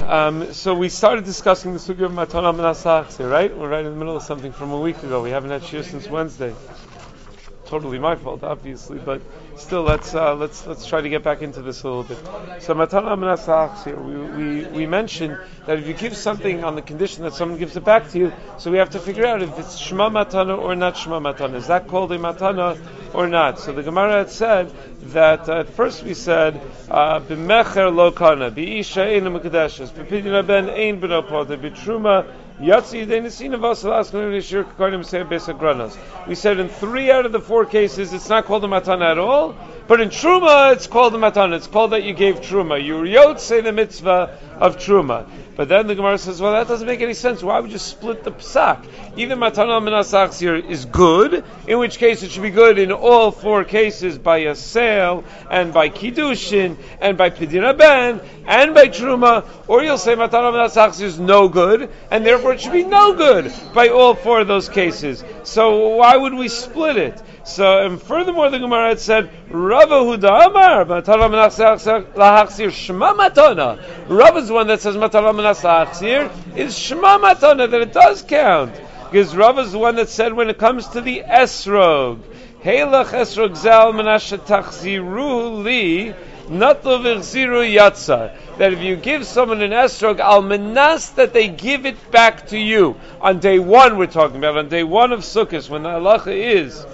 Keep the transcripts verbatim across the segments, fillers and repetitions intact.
Um, so we started discussing the sugya of Matana Menasach here, right? We're right in the middle of something from a week ago. We haven't had shir since Wednesday. Totally my fault, obviously, but still, let's uh, let's let's try to get back into this a little bit. So Matana Menasach here, we, we we mentioned that if you give something on the condition that someone gives it back to you, so we have to figure out if it's Shema Matana or not Shema Matana. Is that called a Matana or not? So the Gemara had said that uh, at first we said b'mecher lo kana, b'isha ein mekadeshes, b'pidyon ben ein b'no poter, b'truma yatsi yidei nesina v'asal askan v'nishir k'karnim say b'esa granos. We said in three out of the four cases it's not called a matana at all, but in truma it's called a matana. It's called that you gave truma. You yotzei the mitzvah of truma. But then the Gemara says, well, that doesn't make any sense. Why would you split the psak? Either matana menasach here is good, in which case it should be good in all four cases by a sale and by kiddushin and by pidyon ben and by truma, or you'll say matana menasach is no good, and therefore it should be no good by all four of those cases. So why would we split it? So, and furthermore, the Gemara had said, Rav Huda Amar, Matana Menasach Lahachzir Shema Matana. Rav is the one that says Matana Menasach Lahachzir is Shema Matana, that it does count. Because Rav is the one that said when it comes to the Esrog, Heilach Esrog Zal Menashe Tachziru Li, Natlo V'chziru Yatsa. That if you give someone an esrog al menas, that they give it back to you. On day one we're talking about, on day one of Sukkot, when the halacha is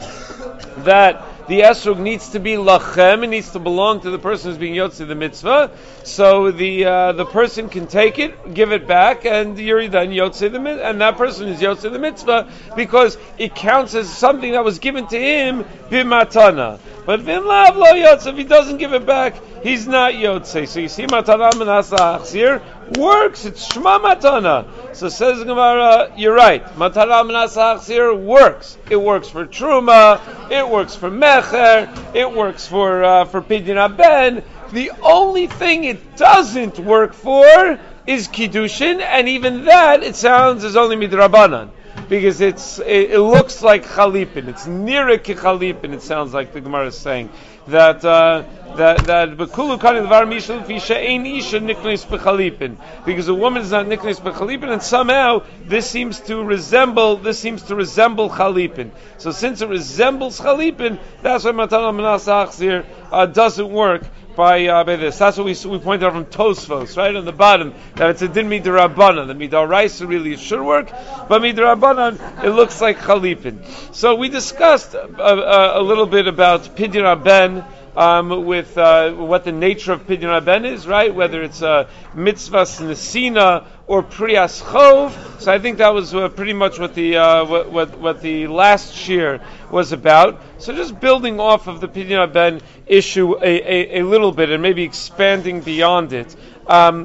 that the esrog needs to be lachem, it needs to belong to the person who's being yotze the mitzvah, so the uh, the person can take it, give it back, and you're then yotze the mitzvah, and that person is yotze the mitzvah because it counts as something that was given to him b'matana. But v'im lav lo yotze, if he doesn't give it back, he's not yotze. So you see, matana menasach achzir works. It's shema matana. So says the Gemara, you're right. Matana menasach achzir works. It works for truma. It works for mecher. It works for uh, for pidyon ben. The only thing it doesn't work for is kiddushin, and even that it sounds is only midrabanan. Because it's it, it looks like chalipin. It's near a chalipin. It sounds like the Gemara is saying that uh, that that bekulu kani levar mishul fisha ein isha niknes bechalipin. Because a woman is not niknes bechalipin, and somehow this seems to resemble this seems to resemble chalipin. So since it resembles chalipin, that's why matana menasach achzir uh, doesn't work. By, uh, by this, that's what we we pointed out from Tosfos, right on the bottom, that it's a din midrabanan. The midoraisa really should work, but midrabanan it looks like chalipin. So we discussed uh, uh, a little bit about pidyon ben. Um, with uh, what the nature of pidyon ben is, right? Whether it's a uh, mitzvahs nesina or priyas chov. So I think that was uh, pretty much what the uh, what, what what the last shir was about. So just building off of the pidyon ben issue a, a, a little bit and maybe expanding beyond it. Um,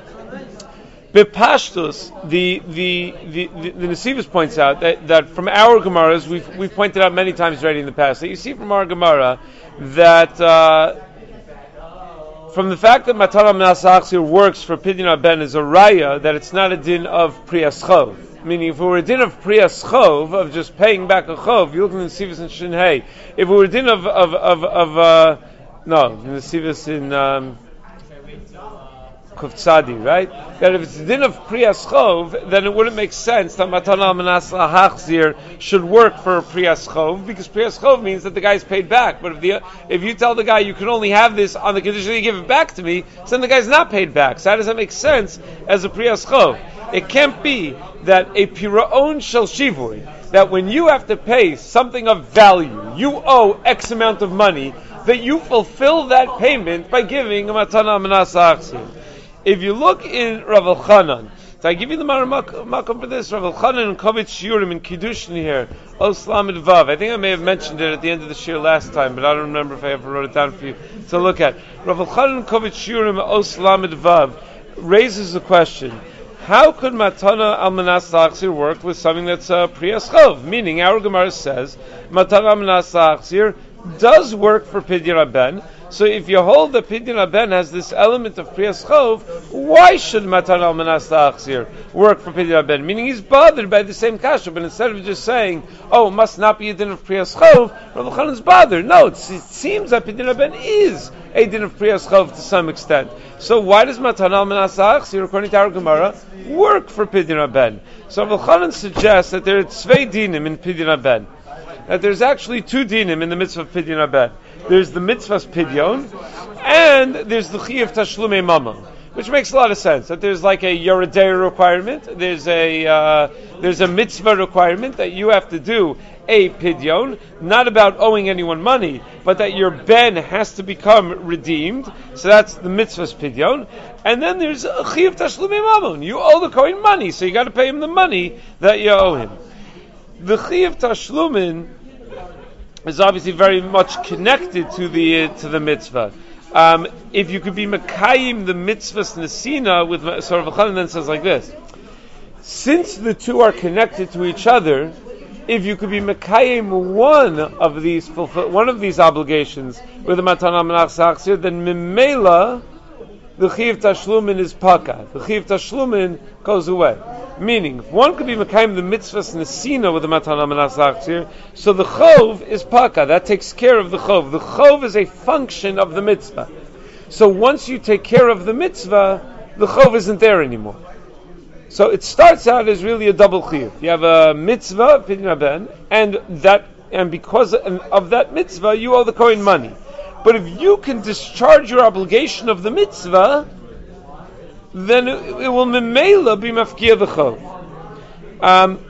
Bepashtus, the the the the, the Nesivos points out that, that from our Gemaras, we've we've pointed out many times already in the past, that you see from our Gemara that uh, from the fact that Matana Menasach Achzir works for pidyon ben is a raya that it's not a din of priyas chov. Meaning, if it were a din of priyas chov, of just paying back a chov, you look in the Nesivos in Shinhei. If it were a din of of of, of uh, no, the Nesivos in um, Kuftzadi, right? That if it's a din of priyas chov, then it wouldn't make sense that matana menasach achzir should work for priyas chov, because priyas chov means that the guy's paid back. But if the if you tell the guy you can only have this on the condition that you give it back to me, so then the guy's not paid back. So how does that make sense as a priyas chov? It can't be that a piraon shel shivui, that when you have to pay something of value, you owe X amount of money, that you fulfill that payment by giving a matana menasach achzir. If you look in Rav Elchanan, so I give you the makom for this, Rav Elchanan and Kovitz Shiurim in Kiddushin here, Oslam Vav. I think I may have mentioned it at the end of the shir last time, but I don't remember if I ever wrote it down for you to look at. Rav Elchanan and Kovitz Shiurim, Oslam Vav, raises the question, how could Matana al Menasach Achzir work with something that's uh, priyas chov? Meaning, our Gemara says, Matana al Menasach Achzir does work for pidyon ben, So if you hold that Pidyon Haben has this element of Priyas Chov, why should Matan Almanas La'achzir work for Pidyon Haben? Meaning he's bothered by the same kasha, but instead of just saying, oh, it must not be a din of Priyas Chov, Rav Elchanan is bothered. No, it seems that Pidyon Haben is a din of Priyas Chov to some extent. So why does Matan Almanas La'achzir, according to our Gemara, work for Pidyon Haben? So Rav Elchanan suggests that there are tzvei dinim in Pidyon Haben. That there's actually two dinim in the mitzvah of Pidyon Haben. There's the mitzvah's pidyon, and there's the chiyuv tashlumei mamon, which makes a lot of sense. That there's like a yoredei requirement, there's a uh, there's a mitzvah requirement that you have to do a pidyon, not about owing anyone money, but that your ben has to become redeemed. So that's the mitzvah's pidyon, and then there's a chiyuv tashlumei mamon. You owe the kohen money, so you got to pay him the money that you owe him. The chiyuv tashlumin is obviously very much connected to the uh, to the mitzvah. Um, if you could be mekayim the mitzvah's nesina with so Rav Elchanan then says like this: since the two are connected to each other, if you could be mekayim one of these fulfill, one of these obligations with the matan almanas la'achzir, then mimela the chiyuv tashlumin is paka. The chiyuv tashlumin goes away. Meaning, if one could be mekayim the mitzvahs nesina with the matan almanas la'achzir, so the chov is paka. That takes care of the chov. The chov is a function of the mitzvah. So once you take care of the mitzvah, the chov isn't there anymore. So it starts out as really a double chiyuv. You have a mitzvah, Pidyon Haben, and that, and because of that mitzvah, you owe the kohen money. But if you can discharge your obligation of the mitzvah, then it, it will memela be mafkia the chov. Um,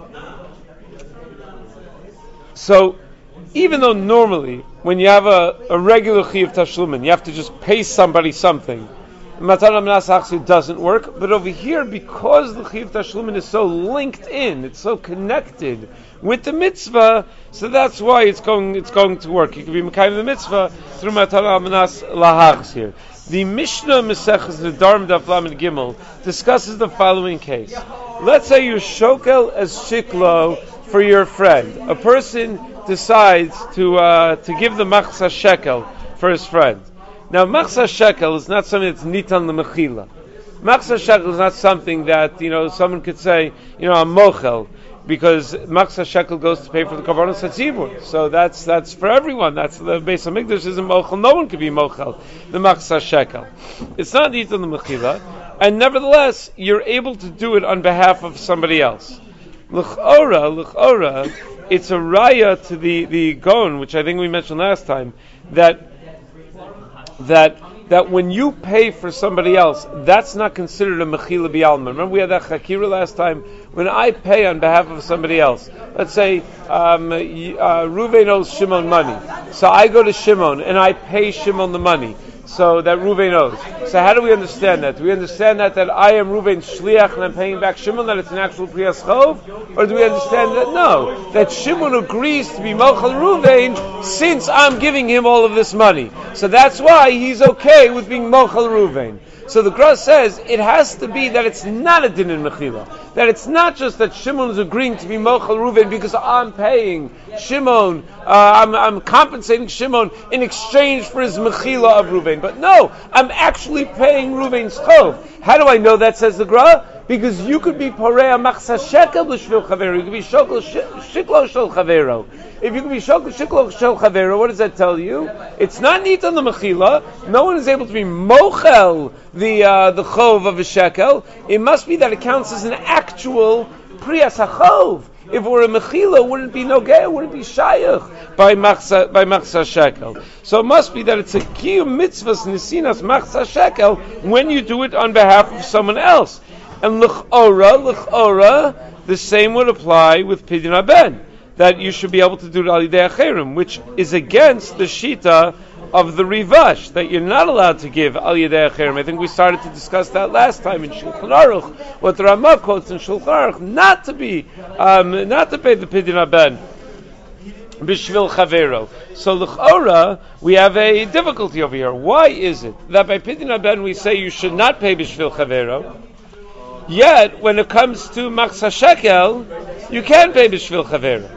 so, even though normally, when you have a, a regular chiyuv tashlumin, you have to just pay somebody something, Matan Almanas La'achzir doesn't work, but over here, because the chiyuv tashlumin is so linked in, it's so connected with the mitzvah, so that's why it's going it's going to work. You can be mekayim the mitzvah through Matan Almanas La'achzir. The Mishnah Maseches Nedarim Daf Lamed Gimel discusses the following case. Let's say you shokel as shiklo for your friend. A person decides to uh, to give the machzah shekel for his friend. Now, machzah shekel is not something that's nitan l'mechila. Machzah shekel is not something that, you know, someone could say, you know, I'm mochel, because machzah shekel goes to pay for the kavanos hatzibur. So that's that's for everyone. That's the Beis Hamikdash isn't mochel. No one could be mochel the machzah shekel. It's not nitan l'mechila, and nevertheless, you're able to do it on behalf of somebody else. L'chora, l'chora, it's a raya to the the gon, which I think we mentioned last time, that. that that when you pay for somebody else, that's not considered a mechila bi'alma. Remember we had that chakira last time? When I pay on behalf of somebody else, let's say um, uh, Ruvain owes Shimon money, so I go to Shimon and I pay Shimon the money, so that Ruvain owes. So how do we understand that? Do we understand that that I am Ruvain's shliach and I'm paying back Shimon, that it's an actual priyas chov? Or do we understand that no, that Shimon agrees to be mochel Ruvain since I'm giving him all of this money? So that's why he's okay with being mochel Ruvain. So the Gra says it has to be that it's not a din in mechila. That it's not just that Shimon is agreeing to be mochel Ruvain because I'm paying Shimon, uh, I'm, I'm compensating Shimon in exchange for his mechila of Ruvain. But no, I'm actually paying Ruvain's chov. How do I know that, says the Gra? Because you could be porea machsa shekel l'shvil chavero. You could be shokol shiklo shel chavero. If you could be shokol shiklo shel chavero, what does that tell you? It's not neat on the mechila. No one is able to be mochel the uh, the chov of a shekel. It must be that it counts as an actual priyas hachov. If it were a mechila, it wouldn't be nogeh, it wouldn't be shayach by machsa by machsa shekel. So it must be that it's a kiyum mitzvahs nesinas machsa shekel when you do it on behalf of someone else. And l'ch'ora, l'ch'ora, the same would apply with Pidyon Haben, that you should be able to do it al yidei acherim, which is against the shita of the Rivash, that you're not allowed to give al yidei acherim. I think we started to discuss that last time in Shulchan Aruch, what the Ramah quotes in Shulchan Aruch, not to be, um, not to pay the Pidyon Haben b'shvil chavero. So l'ch'ora, we have a difficulty over here. Why is it that by Pidyon Haben we say you should not pay b'shvil chavero? Yet, when it comes to machzah shekel, you can pay b'shvil chavera.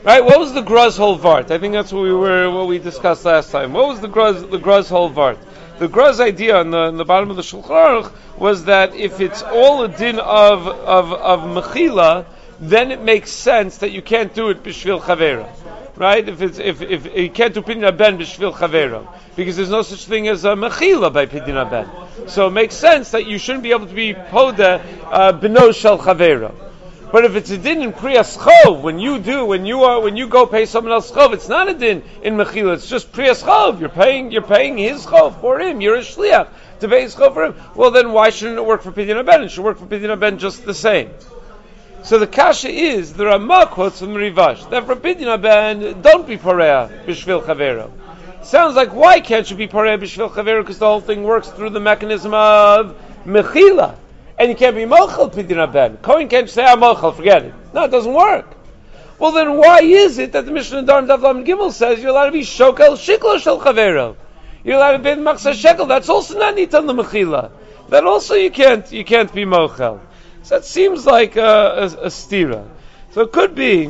Right? What was the Gruz whole Vart? I think that's what we were, what we discussed last time. What was the Gruz, the Gruz whole Vart? The Gruz idea on the, on the bottom of the Shulchan Aruch was that if it's all a din of of of mechila, then it makes sense that you can't do it b'shvil chavera, right? If it's if if you can't do pidyon ben b'shvil chavera, because there's no such thing as a mechila by pidyon ben, so it makes sense that you shouldn't be able to be poda uh, b'no shel chavera. But if it's a din in priyas chov, when you do, when you are, when you go pay someone else chov, it's not a din in mechila. It's just priyas chov. You're paying, you're paying his chov for him. You're a shliach to pay his chov for him. Well, then why shouldn't it work for pidyon ben? It should work for pidyon ben just the same. So the kasha is the Ramah quotes from the Rivash that for pidyon ben, don't be pareah b'shvil chavero. Sounds like why can't you be pareah b'shvil chavero? Because the whole thing works through the mechanism of mechila. And you can't be mochel pidyon ben. Kohen can't say I'm mochel, forget it. No, it doesn't work. Well, then why is it that the Mishnah Darm Daf Lamed Gimel says you're allowed to be shokel shiklo shel chavero? You're allowed to be machzah shekel. That's also not nitan the mechila. That also you can't you can't be mochel. So that seems like a, a, a stira. So it could be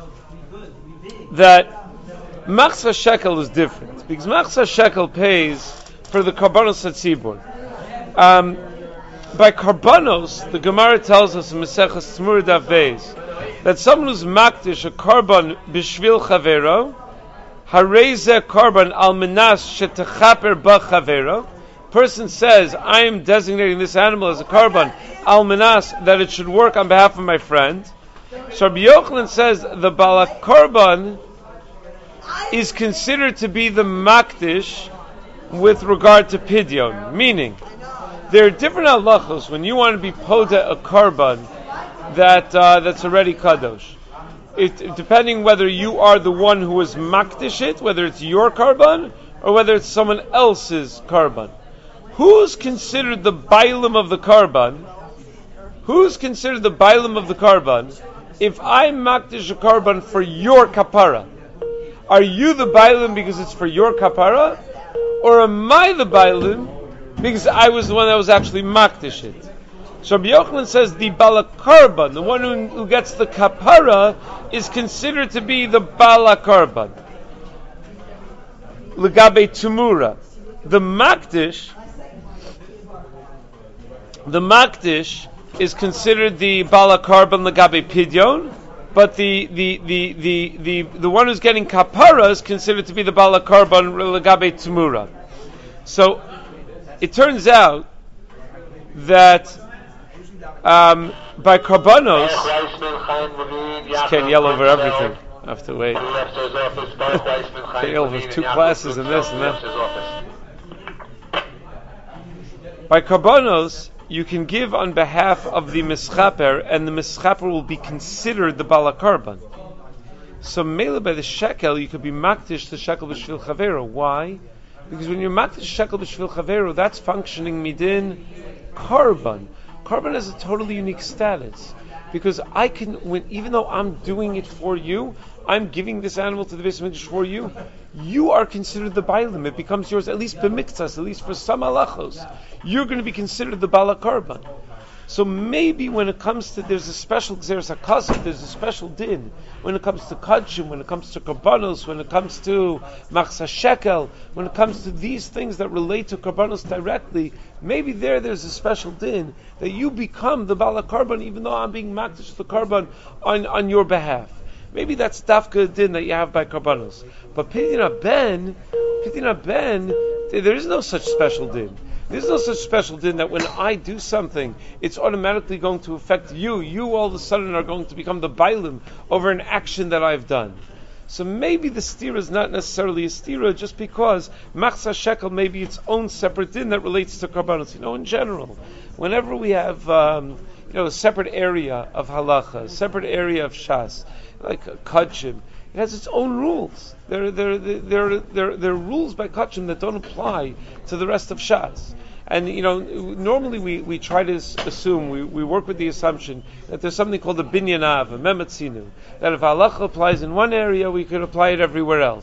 that machzah shekel is different because machzah shekel pays for the karbanos hatzibur. Um, By karbanos, the Gemara tells us in Maseches Tzmur Daf Beis that someone who's makdish a karban b'shvil chavero, hareze karban al menas shetechaper ba chavero. Person says, I am designating this animal as a karban al menas that it should work on behalf of my friend. So Rabbi Yochanan says the bala karban is considered to be the makdish with regard to pidyon, meaning there are different halachos when you want to be poda a karban that uh, that's already kadosh. It, depending whether you are the one who is makdish it, whether it's your karban or whether it's someone else's karban. Who's considered the bailim of the karban? Who's considered the bailim of the karban? If I makdish a karban for your kapara, are you the bailim because it's for your kapara, or am I the bailim because I was the one that was actually makdish it? So Rabbi Yochanan says the bala karban, the one who, who gets the kapara, is considered to be the bala karban. Legabe tumura, the makdish, the makdish is considered the bala karban legabe pidyon, but the the, the, the, the the one who's getting kapara is considered to be the bala karban legabe tumura. So it turns out that um, by karbanos, can't yell over everything. I have to wait. Can't yell over two classes and this and that. By karbanos, you can give on behalf of the mischaper, and the mischaper will be considered the bala karban. So mele by the shekel, you could be makdish the shekel b'shvil chavero. Why? Because when you're makdish shekel b'shvil chavero, that's functioning midin karban. Karban has a totally unique status because I can, when even though I'm doing it for you, I'm giving this animal to the Beis Mikdash for you. You are considered the bailim. It becomes yours, at least b'miktzas, at least for some halachos. You're going to be considered the bala karban. So maybe when it comes to, there's a special gzeres hakasif, there's a special din. When it comes to kachim, when it comes to karbanos, when it comes to machzah shekel, when it comes to these things that relate to karbanos directly, maybe there there's a special din that you become the bala karban, even though I'm being makdish the karban on, on your behalf. Maybe that's dafka din that you have by karbanos. But pidyon ben, pidyon ben, there is no such special din. There's no such special din that when I do something, it's automatically going to affect you. You all of a sudden are going to become the bailim over an action that I've done. So maybe the stira is not necessarily a stira just because machzah shekel may be its own separate din that relates to karbanos. You know, in general, whenever we have um, you know a separate area of halacha, a separate area of shas, like uh, kachim, it has its own rules. There, there, there, there, there are rules by kachim that don't apply to the rest of shas. And you know, normally we, we try to assume, we, we work with the assumption that there's something called a binyan av, a mematzinu, that if halacha applies in one area, we could apply it everywhere else.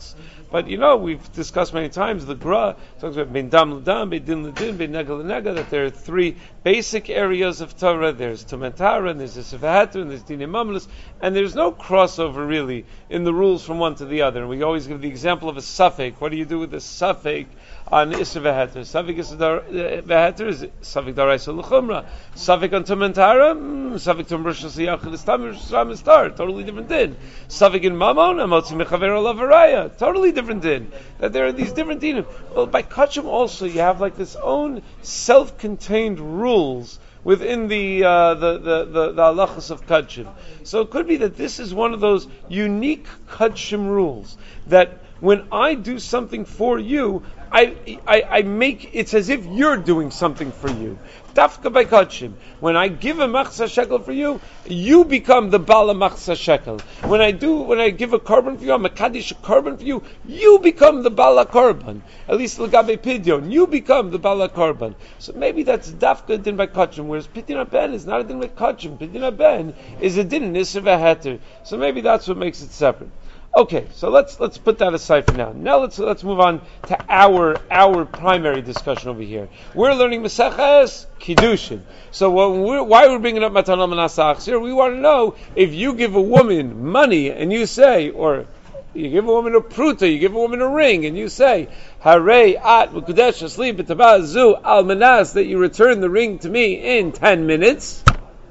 But you know, we've discussed many times the Gra talks about Ben Dam L'Dam, Ben Din L'Din, Ben Nega L'Nega, that there are three basic areas of Torah. There's Tumentara, and there's Isavahater, and there's Dinim Mamlis, and there's no crossover really in the rules from one to the other. And we always give the example of a suffix. What do you do with a suffix on Isavahater? Suffix Isavahater is suffix Daraisa L'Chumra. Suffix on Tumentara, suffix on Rosh Hashanah Istam, Rosh Star, totally different din. Suffix in Mammon, Amotzi Mechaver Olavaraya, totally different din. That there are these different dinim. Well, by Kachim also, you have like this own self-contained rules within the uh, the the the, the halachas of Kachim. So it could be that this is one of those unique Kachim rules that when I do something for you, I, I I make it's as if you're doing something for you. Dafka by Kachim. When I give a machzah shekel for you, you become the bala machzah shekel. When I do, when I give a korban for you, I'm a kaddish korban for you, you become the bala korban. At least l'gabe pidyon, you become the bala korban. So maybe that's dafka din by Kachim, whereas pidyon ben is not a din by Kachim. Pidyon ben is a din in Isser v'heter. So maybe that's what makes it separate. Okay, so let's let's put that aside for now. Now let's let's move on to our our primary discussion over here. We're learning Maseches Kiddushin. So what we're, why we're bringing up Matana Menasa Achzir? We want to know if you give a woman money and you say, or you give a woman a pruta, you give a woman a ring, and you say, "Harei at mekudesh asli b'tabazu al manas," that you return the ring to me in ten minutes.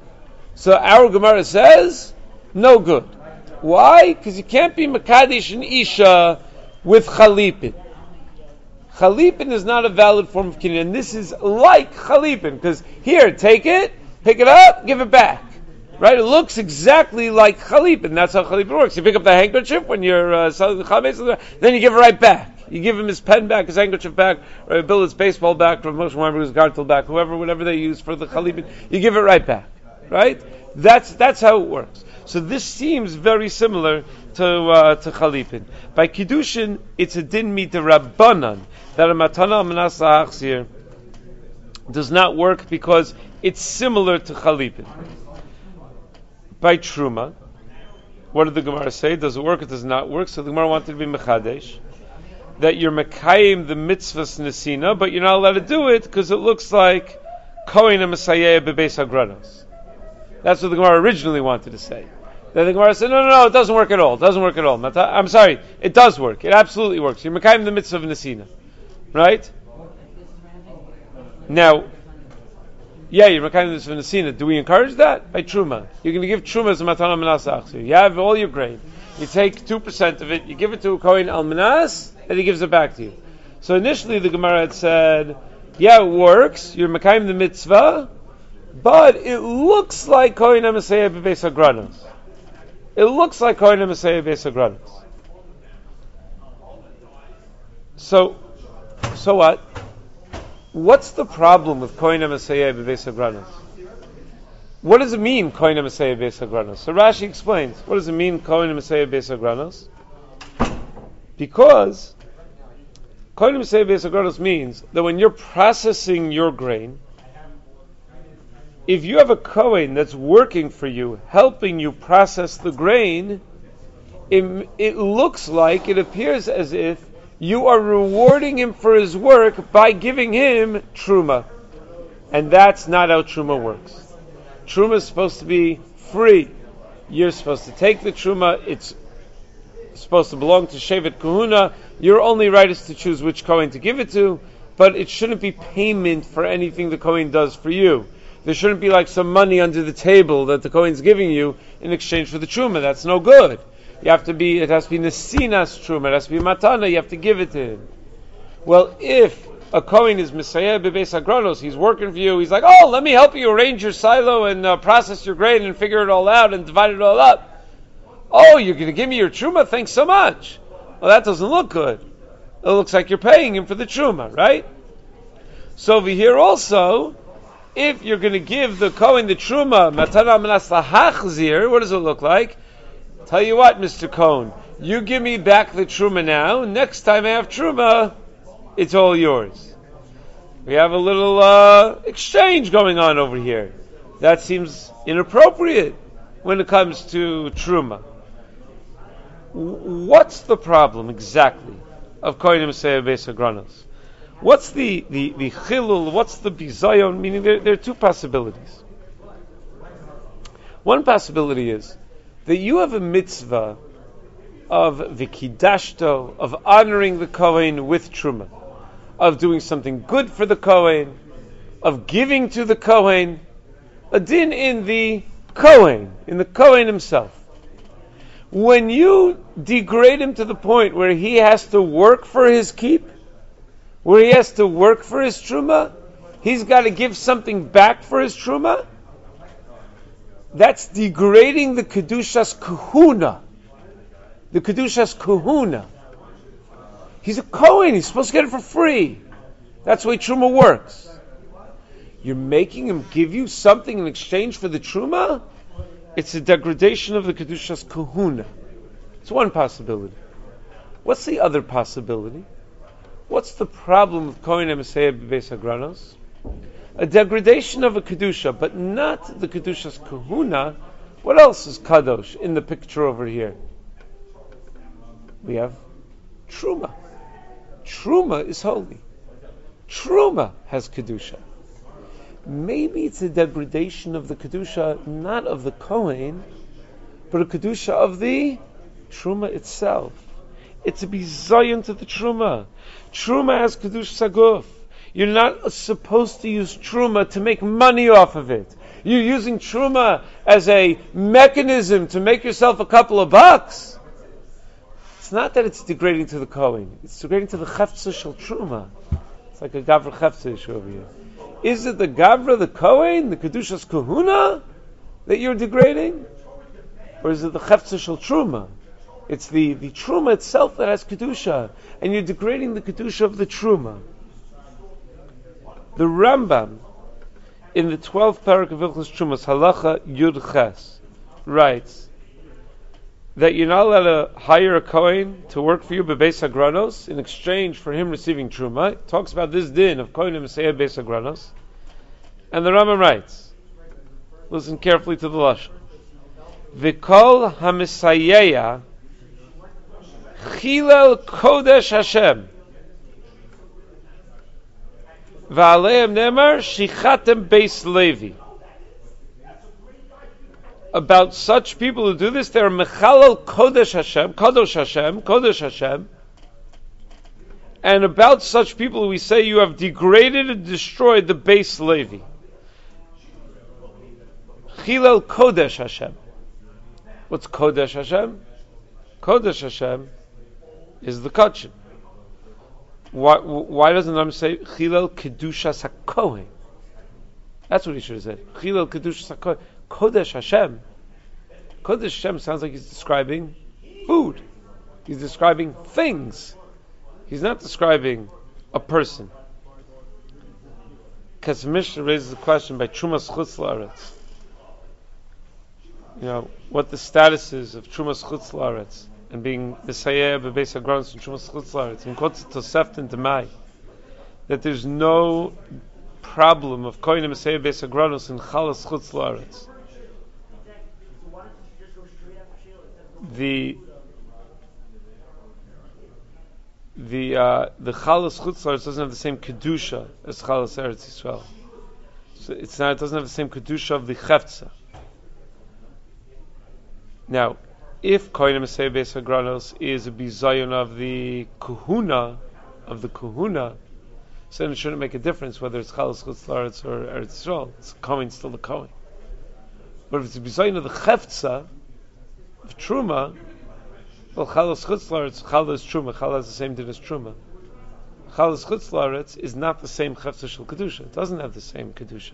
So our Gemara says, no good. Why? Because you can't be Makadish and Isha with Chalipin. Chalipin is not a valid form of kinyan, and this is like Chalipin, because here, take it, pick it up, give it back. Right? It looks exactly like Chalipin. That's how Chalipin works. You pick up the handkerchief when you're uh, selling the Chametz, then you give it right back. You give him his pen back, his handkerchief back, or Bill his baseball back, or Moshe Weinberg's gartel back, whoever, whatever they use for the Chalipin, you give it right back. Right? That's that's how it works. So this seems very similar to uh, to Chalipin. By Kiddushin, it's a din midrabbanan that a matana menasa achzir does not work because it's similar to Chalipin. By Truma, what did the Gemara say? Does it work? It does not work. So the Gemara wanted to be mechadesh that you're mekayim the mitzvahs nesina, but you're not allowed to do it because it looks like kohen and Messiah bebeis hagranos. That's what the Gemara originally wanted to say. Then the Gemara said, no, no, no, it doesn't work at all. It doesn't work at all. I'm sorry, it does work. It absolutely works. You're mekayim the mitzvah of nesina. Right? Now, yeah, you're mekayim the mitzvah of nesina. Do we encourage that? By truma. You're going to give truma as a matana menasa achzir. You have all your grain. You take two percent of it, you give it to a kohen al manas, and he gives it back to you. So initially the Gemara had said, yeah, it works. You're mekayim the mitzvah, but it looks like kohen ha-mesayeh bebeis hagranos. It looks like kohen ha-mesayeh bebeis hagranos. So, so what? What's the problem with kohen ha-mesayeh bebeis hagranos? What does it mean, kohen ha-mesayeh bebeis hagranos? So Rashi explains. What does it mean, kohen ha-mesayeh bebeis hagranos? Because kohen ha-mesayeh bebeis hagranos means that when you're processing your grain, if you have a kohen that's working for you, helping you process the grain, it, it looks like, it appears as if you are rewarding him for his work by giving him truma. And that's not how truma works. Truma is supposed to be free. You're supposed to take the truma, it's supposed to belong to Shevet Kahuna. Your only right is to choose which kohen to give it to, but it shouldn't be payment for anything the kohen does for you. There shouldn't be like some money under the table that the Kohen's giving you in exchange for the truma. That's no good. You have to be, it has to be nesinas truma. It has to be matana. You have to give it to him. Well, if a Kohen is Messiah bebeis hagranos, he's working for you, he's like, oh, let me help you arrange your silo and uh, process your grain and figure it all out and divide it all up. Oh, you're going to give me your truma? Thanks so much. Well, that doesn't look good. It looks like you're paying him for the truma, right? So over here also, if you're going to give the Kohen the truma, matana menas lahachzir, what does it look like? Tell you what, Mister Kohen, you give me back the truma now. Next time I have truma, it's all yours. We have a little uh, exchange going on over here. That seems inappropriate when it comes to truma. What's the problem exactly? of Kohanim Mesayeh Beis HaGranos. What's the, the, the chilul, what's the bizayon? Meaning there, there are two possibilities. One possibility is that you have a mitzvah of vikidashto, of honoring the Kohen with truma, of doing something good for the Kohen, of giving to the Kohen, a din in the Kohen, in the Kohen himself. When you degrade him to the point where he has to work for his keep, where he has to work for his truma, he's got to give something back for his truma, that's degrading the Kedushas Kahuna. The Kedushas Kahuna. He's a Kohen, he's supposed to get it for free. That's the way truma works. You're making him give you something in exchange for the truma? It's a degradation of the Kedushas Kahuna. It's one possibility. What's the other possibility? What's the problem with Kohen Mesayeh Beis HaGranos? A degradation of a Kedusha, but not the Kedushas Kahuna. What else is Kadosh in the picture over here? We have Truma. Truma is holy. Truma has Kedusha. Maybe it's a degradation of the Kedusha, not of the Kohen, but a Kedusha of the Truma itself. It's a bizayon to the Truma. Truma has Kedusha Saguf. You're not supposed to use Truma to make money off of it. You're using Truma as a mechanism to make yourself a couple of bucks. It's not that it's degrading to the Kohen. It's degrading to the Chefza Shel Truma. It's like a Gavra Chefza issue over here. Is it the Gavra, the Kohen, the Kedushas Kahuna that you're degrading? Or is it the Chefza Shel Truma? It's the, the Truma itself that has Kedusha, and you're degrading the Kedusha of the Truma. The Rambam, in the twelfth parak of Hilchos Trumas, Halacha Yud Ches, writes that you're not allowed to hire a Kohen to work for you bebeis hagranos in exchange for him receiving Truma. It talks about this din of Kohen Mesayeh Beis HaGranos. And the Rambam writes, listen carefully to the Lashon, V'kol ha'mesayeya chilel kodesh Hashem v'aleim nemar shichatem beis Levi. About such people who do this, they are mechalel kodesh Hashem, kodesh Hashem, kodesh Hashem. And about such people, we say you have degraded and destroyed the beis Levi. Chilel kodesh Hashem. What's kodesh Hashem? Kodesh Hashem is the kachim. Why, why doesn't the Rambam say Chilel Kedushas HaKohen? That's what he should have said. Chilel Kedushas HaKohen. Kodesh Hashem. Kodesh Hashem sounds like he's describing food. He's describing things. He's not describing a person. Because Mishnah raises the question by Trumas Chutz La'aretz. You know, what the status is of Trumas Chutz La'aretz and being Mesayeh Bebeis HaGranos and Trumas Chutz La'aretz. And quotes Tosefta and Demai that there's no problem of Kohen Mesayeh Beis HaGranos in Chalas Chutz La'aretz. The the uh, the Chalas Chutz La'aretz doesn't have the same kedusha as Chalas Eretz Yisrael. So it's not. It doesn't have the same kedusha of the Chefza. Now, if Kohen Mesayeh Beis HaGranos is a bizayon of the Kahuna, of the Kahuna, so then it shouldn't make a difference whether it's Chalas Chutz La'aretz or Eretz Yisrael. It's Kohen, still the Kohen. But if it's a bizayon of the Chefza, of Truma, well, Chalas Chutz La'aretz, Chala is Truma, Chala has the same din as Truma. Chalas Chutz La'aretz is not the same Chefza Shel Kedusha. It doesn't have the same Kedusha.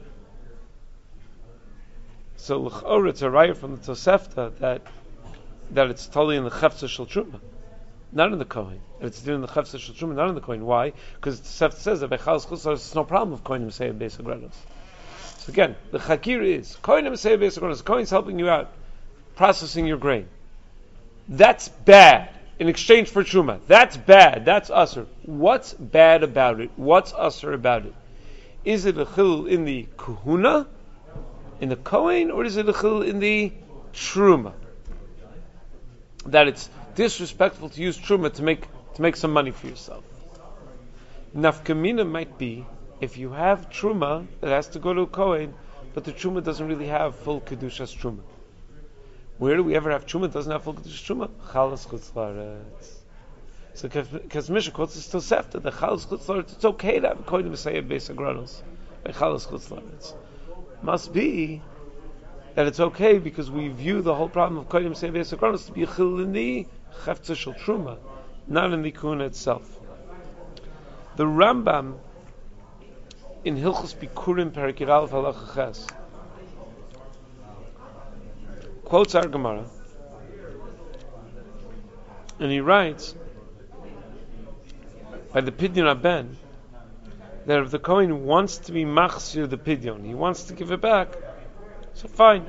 So l'ch'or, it's a raya from the Tosefta that that it's totally in the Chefza Shel Truma, not in the Kohen. And it's in the Chefza Shel Truma, not in the Kohen. Why? Because the Tosefta says that by Chalas Chutz La'aretz, there's no problem of Kohen Mesayeh Beis HaGranos. So again, the Chakir is Kohen Mesayeh Beis HaGranos. Kohen's helping you out, processing your grain. That's bad in exchange for Truma. That's bad. That's usher. What's bad about it? What's usher about it? Is it a chilul in the Kahuna, in the Kohen, or is it a chilul in the Truma? That it's disrespectful to use Truma to make to make some money for yourself. Nafkamina might be if you have truma that has to go to a kohen, but the truma doesn't really have full kedushas truma. Where do we ever have truma that doesn't have full kedushas truma? Chalas chutz laaretz. So because Mishnah quotes is Tosefta, the chalas chutz laaretz, it's okay to have a kohen Messiah beis hagranos by chalas chutz laaretz. Must be that it's okay because we view the whole problem of kohen Messiah beis hagranos to be a chilini chefza shel truma, not in the kuna itself. The Rambam in Hilchos Bikurim Perek Aleph Halacha Ches quotes our Gemara, and he writes by the Pidyon Aben that if the Kohen wants to be machzir the Pidyon, he wants to give it back, so fine.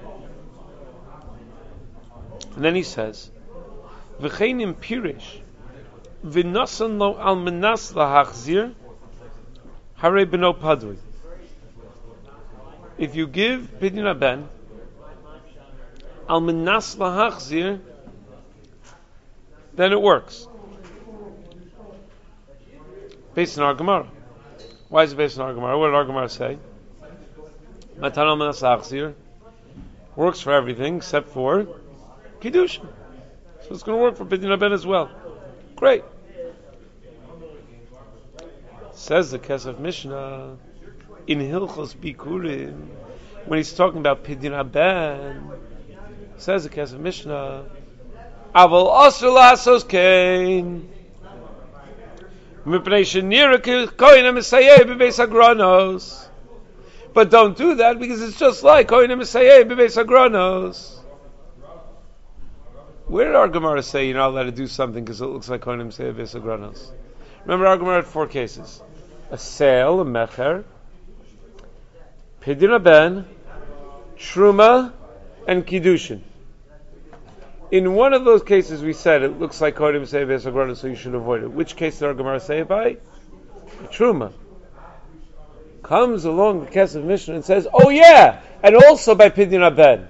And then he says, V'cheinim pirish v'nosan lo al menas lahachzir harei beno padui. If you give Pidyon Aben al menas lahachzir, then it works. Based on our Gemara. Why is it based on our Gemara? What did our Gemara say? Matan al menas lahachzir works for everything except for Kiddushin. So it's going to work for Pidyon Aben as well. Great. Says the Kesef Mishnah in Hilchos Bikurim, when he's talking about Pidyon Aben, says the Kesef Mishnah, Aval Asur Lasos Kain Mipnei Shenira Kohen HaMesayeh B'Beis HaGranos. But don't do that because it's just like Kohen HaMesayeh B'Beis HaGranos. Where did our Gemara say you're not allowed to do something because it looks like Kohen HaMesayeh B'Beis HaGranos? Remember, our Gemara had four cases: a sale, a mecher, Pidyon Aben, Truma, and Kiddushin. In one of those cases we said it looks like Kohen HaMesayeh B'Beis HaGranos, so you should avoid it. Which case did our Gemara say it by? Truma. Comes along the Kesef Mishnah and says, oh yeah, and also by Pidyon Aben.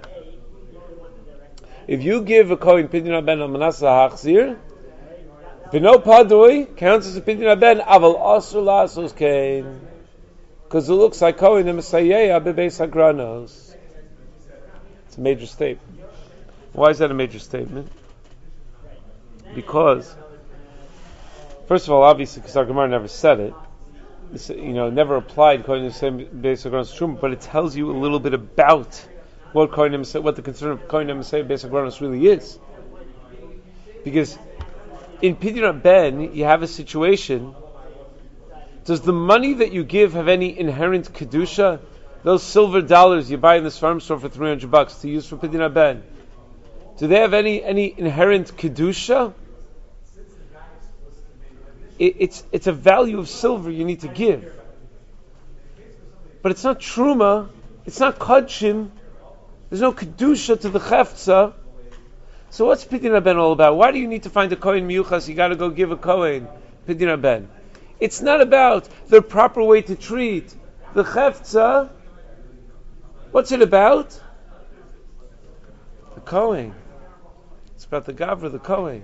If you give a Kohen Pidyon Aben al Manas HaHachzir, B'no Padui counts as a Pidyon Aben, Aval Asur Lasos Kain, because it looks like Kohen HaMesayeh B'Beis HaGranos. It's a major statement. Why is that a major statement? Because, first of all, obviously, because our Gemara never said it, it's, you know, never applied Kohen HaMesayeh B'Beis HaGranos Truma, but it tells you a little bit about what Kohen HaMesayeh, what the concern of Kohen HaMesayeh B'Beis HaGranos really is. Because in Pidyon Aben, you have a situation. Does the money that you give have any inherent kedusha? Those silver dollars you buy in this farm store for three hundred bucks to use for Pidyon Aben, do they have any any inherent kedusha? It, it's it's a value of silver you need to give, but it's not truma. It's not kodshim. There's no kedusha to the chefza. So what's Pidyon Aben all about? Why do you need to find a kohen miyuchas? You got to go give a kohen Pidyon Aben. It's not about the proper way to treat the chefza. What's it about? The kohen. It's about the gavra, the kohen.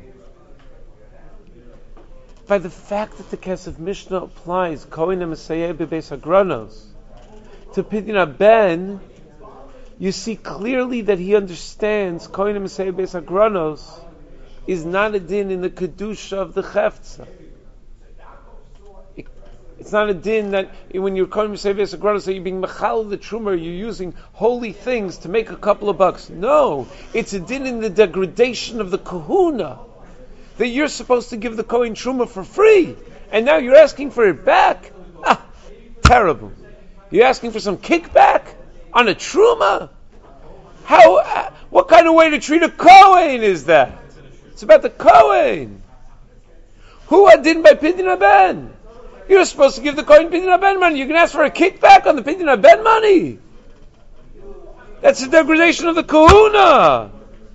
By the fact that the Kesef Mishnah applies Kohen HaMesayeh B'Beis HaGranos to Pidyon Aben, you see clearly that he understands Kohen HaMesayeh B'Beis HaGranos is not a din in the kedusha of the chefza. It, it's not a din that when you're Kohen HaMesayeh B'Beis HaGranos that you're being mechal the truma, you're using holy things to make a couple of bucks. No, it's a din in the degradation of the kahuna, that you're supposed to give the Kohen truma for free, and now you're asking for it back. Ah, terrible. You're asking for some kickback on a truma? How? Uh, what kind of way to treat a Kohen is that? It's about the Kohen. Who adin by Pidyon Aben? You're supposed to give the Kohen Pidyon Aben money. You can ask for a kickback on the Pidyon Aben money. That's a degradation of the kahuna.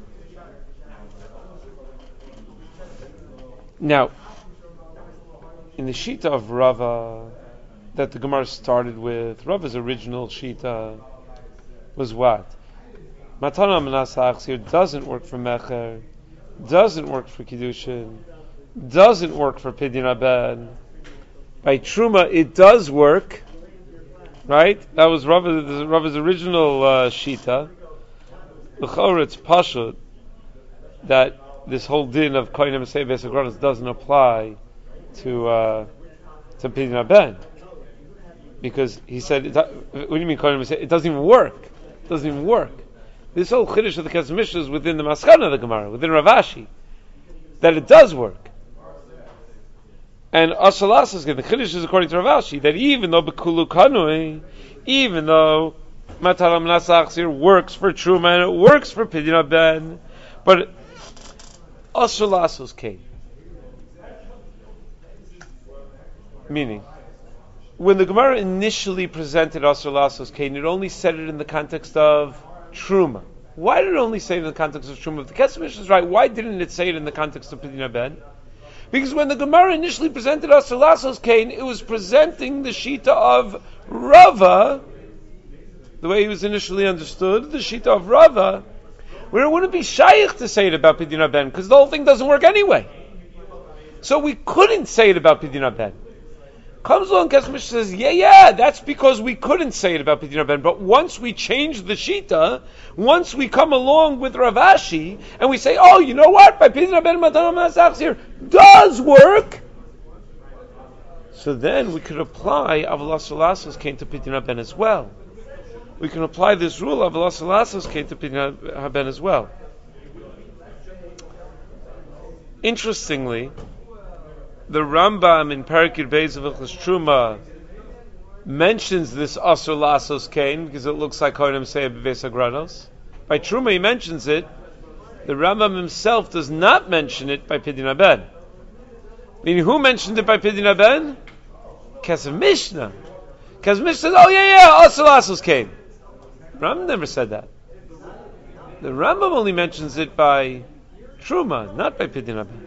Now, in the Shita of Rava that the Gemara started with, Rava's original Shita was what? Matan al Manas HaHachzir doesn't work for Mecher, doesn't work for Kiddushin, doesn't work for Pidyon Haben. By Truma, it does work. Right? That was Rava's, Rava's original uh, Shita. L'chora, it's Pashut that this whole din of Koinem Sei Besagronis doesn't apply to uh, to Pidyon Haben. Because he said, what do you mean Koinem Sei? It doesn't even work. It doesn't even work. This whole Chiddush of the Kesef Mishnah is within the Maskana of the Gemara, within Ravashi, that it does work. And Ashalas the Chiddush is according to Ravashi, that even though Bekulu Kanui, even though Mataram Nasachsir works for Truma and it works for Pidyon Haben, but Ashalas came. Meaning, when the Gemara initially presented Ashalas Kain, it only said it in the context of Truma. Why did it only say it in the context of Truma? If the Kesef Mishnah is right, why didn't it say it in the context of Pidyon Haben? Because when the Gemara initially presented Asher Lasos Kain, it was presenting the Shita of Rava, the way he was initially understood, the Shita of Rava, where it wouldn't be shaykh to say it about Pidyon Haben, because the whole thing doesn't work anyway. So we couldn't say it about Pidyon Haben. Comes along, Kesef Mishnah says, yeah, yeah, that's because we couldn't say it about Pidyon Haben. But once we change the Shita, once we come along with Ravashi, and we say, oh, you know what? By Pidyon Haben, Mataram Nasachsir does work. So then we could apply Avalas Lasos came to Pidyon Haben as well. We can apply this rule of Avalas Lasos came to Pidyon Haben as well. Interestingly, the Rambam in Parakir Beis of Hilchos Truma mentions this Asur Lasos Kain because it looks like Kohanim say Beis Agranos. By Truma he mentions it. The Rambam himself does not mention it by Pidyon Haben. Meaning, who mentioned it by Pidyon Haben? Kesef Mishnah. Kesef Mishnah says, "Oh yeah, yeah, Asur Lasos Kain." Rambam never said that. The Rambam only mentions it by Truma, not by Pidyon Haben.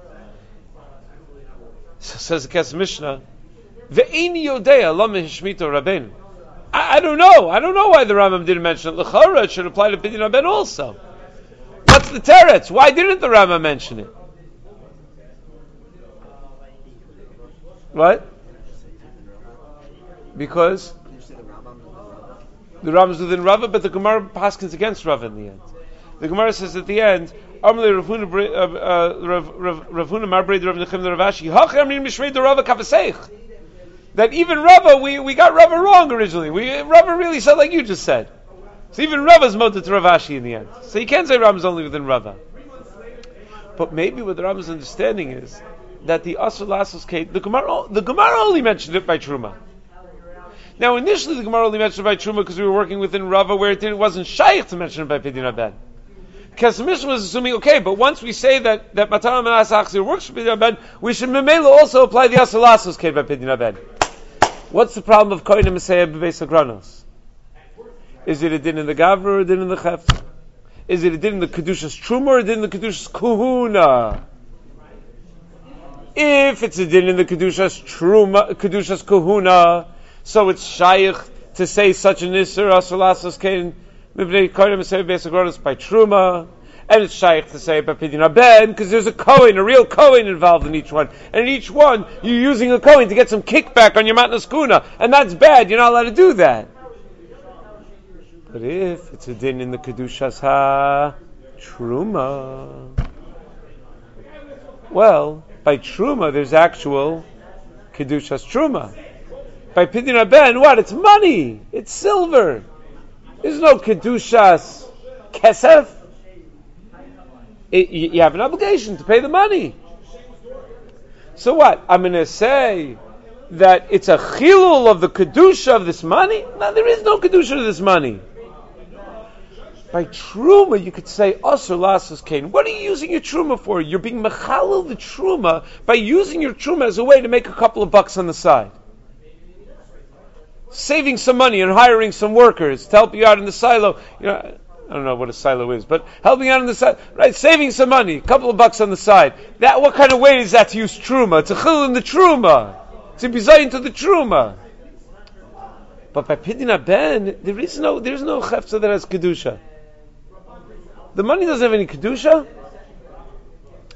So says the Kesef Mishnah, "Ve'eni yodea lo mehishmito Rabbeinu." I don't know. I don't know why the Rambam didn't mention it. L'chora, it should apply to Pidyon Haben also. What's the teretz? Why didn't the Rambam mention it? What? Because the Rambam is within Rava, but the Gemara paskins against Rava in the end. The Gemara says at the end, Amrli Ravuna Ravuna Marbrei Rav Nechem Ravashi Hachem Nin Mishrei Rava Kafaseich. That even Rava, we, we got Rava wrong originally. We Rava really said like you just said. So even Rava's moted to Ravashi in the end. So you can't say Rava's only within Rava. But maybe what the Rava's understanding is that the Asur Lasos Kain, the Gemara, the Gemara only mentioned it by Truma. Now initially the Gemara only mentioned it by Truma because we were working within Rava where it, didn't, it wasn't shaykh to mention it by Pidyon Haben. Kesef Mishnah was assuming, okay, but once we say that that Mataram Nasachsir works for Pidyon Haben, we should memela also apply the Asur Lasos Kain by Pidyon Haben. What's the problem of Kohanim Mesayeh Bebeis Agranos? Is it a din in the Gavra or a din in the Chefta? Is it a din in the Kedushas Truma or a din in the Kedushas Kuhuna? If it's a din in the Kedushas Truma, Kedushas Kuhuna, so it's shaykh to say such an Isser Asur Lasos Kain by Truma, and it's shaykh to say by Pidyon Haben because there's a Kohen, a real Kohen involved in each one, and in each one you're using a Kohen to get some kickback on your Matnas Kuna, and that's bad. You're not allowed to do that. But if it's a din in the Kedushas Ha Truma, well, by Truma there's actual Kedushas Truma. By Pidyon Haben, what? It's money. It's silver. There's no Kedushas Kesef. It, you, you have an obligation to pay the money. So what? I'm going to say that it's a chilul of the Kedusha of this money? No, there is no Kedusha of this money. By Truma, you could say, Asur Lasos Kain. What are you using your Truma for? You're being mechalel the Truma by using your Truma as a way to make a couple of bucks on the side. Saving some money and hiring some workers to help you out in the silo. You know, I don't know what a silo is, but helping out in the side, right? Saving some money, a couple of bucks on the side. That, what kind of way is that to use Truma? It's a chilul in the Truma. It's a bizayin to the Truma. But by Pidyon Haben, there is no, there is no chefza that has kedusha. The money doesn't have any kedusha.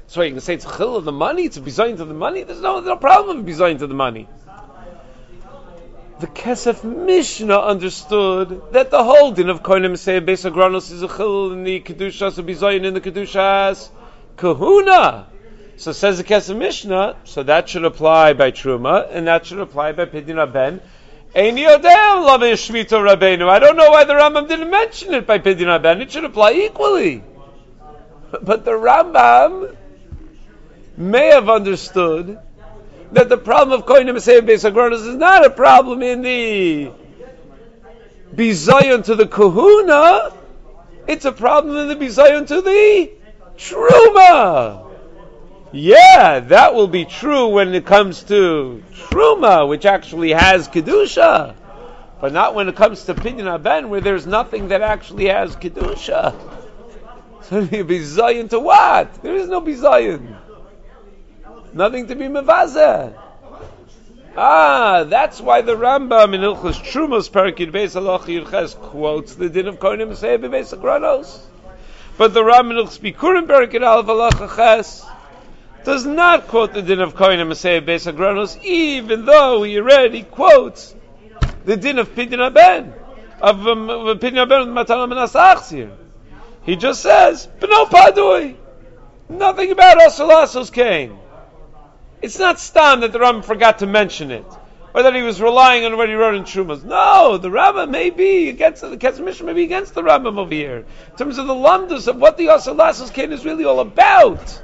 So you can say it's chil of the money, it's a bizayin to the money. There's no, there's no problem with bizayin to the money. The Kesef Mishnah understood that the whole din of koinem mesei beis hagranos is a chil in the kedushas, a bizayin in the kedushas kahuna. So says the Kesef Mishnah, so that should apply by Truma, and that should apply by Pidyon Haben. Ein yodea l'mei shmita Rabbeinu. I don't know why the Rambam didn't mention it by Pidyon Haben. It should apply equally. But the Rambam may have understood that the problem of koinem mesei beis hagranos is not a problem in the bizayon to the kahuna. It's a problem in the bizayon to the truma. Yeah, that will be true when it comes to truma, which actually has kedusha, but not when it comes to pidyon haben, where there's nothing that actually has kedusha. So you bizayon to what? There is no bizayon. Nothing to be mevazeh. Ah, that's why the Rambam in Ilchos Trumos Parakid Beis Halacha Yirches quotes the din of koinem mesei beis hagranos. But the Rambam in Ilchos Bikurim Parakid Aleph Halacha Ches does not quote the din of koinem mesei beis hagranos, even though he already quotes the din of pidyon haben, of um, pidyon haben with Matan Menas Achzir. He just says b'no padui, nothing about Asalasos came. It's not stam that the Rambam forgot to mention it, or that he was relying on what he wrote in Trumas. No, the Rambam may be against the Kesef Mishnah, may be against the Rambam over here in terms of the lamdas of what the Asalasos came is really all about.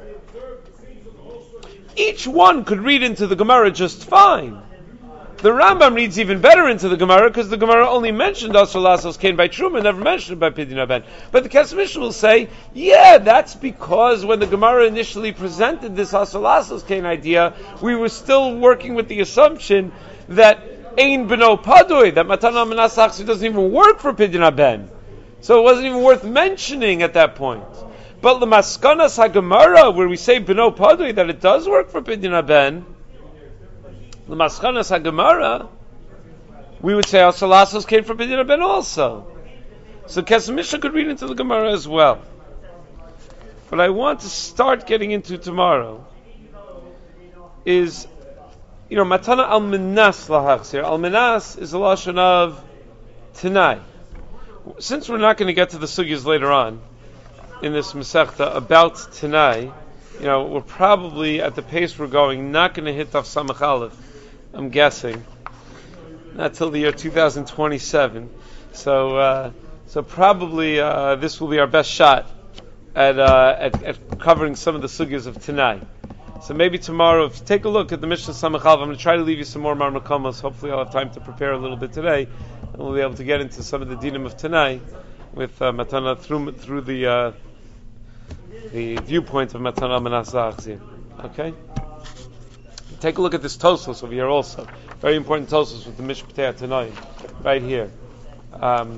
Each one could read into the Gemara just fine. The Rambam reads even better into the Gemara because the Gemara only mentioned Asur Lasos Kain by Truma, never mentioned it by Pidyon Haben. But the Kesef Mishnah will say, yeah, that's because when the Gemara initially presented this Asur Lasos Kain idea, we were still working with the assumption that Ein B'no Padui, that Matan Menas Achzir doesn't even work for Pidyon Haben. So it wasn't even worth mentioning at that point. But the Maskanas HaGemara, where we say B'no Padui, that it does work for Pidyon Haben, the Maskanas HaGemara, we would say Asur Lasos came from Pidyon Haben also. So Kesef Mishnah could read into the Gemara as well. What I want to start getting into tomorrow is, you know, Matana al Minas lahachzir. Al Minas is a lashon of Tanai. Since we're not going to get to the sugyas later on in this Masechta about Tanai, you know, we're probably at the pace we're going not going to hit Daf Samach Aleph. I'm guessing not till the year two thousand twenty-seven. So, uh, so probably uh, this will be our best shot at, uh, at at covering some of the sugyas of Tanai. So maybe tomorrow, if you take a look at the Mishnah Samach Aleph, I'm going to try to leave you some more Marmakomos. Hopefully, I'll have time to prepare a little bit today, and we'll be able to get into some of the dinim of Tanai with uh, Matana through through the uh, the viewpoint of Matana Menas Achzir. Okay. Take a look at this Tosfos over here also. Very important Tosfos with the Mishpatei Tanai, right here. Um,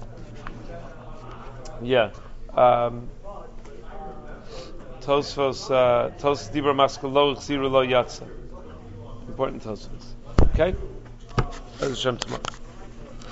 yeah. Um, Tosfos, uh, Tosfos Dibra Maskalo Chziru Lo Yatsa. Important Tosfos. Okay? Hashem tomorrow.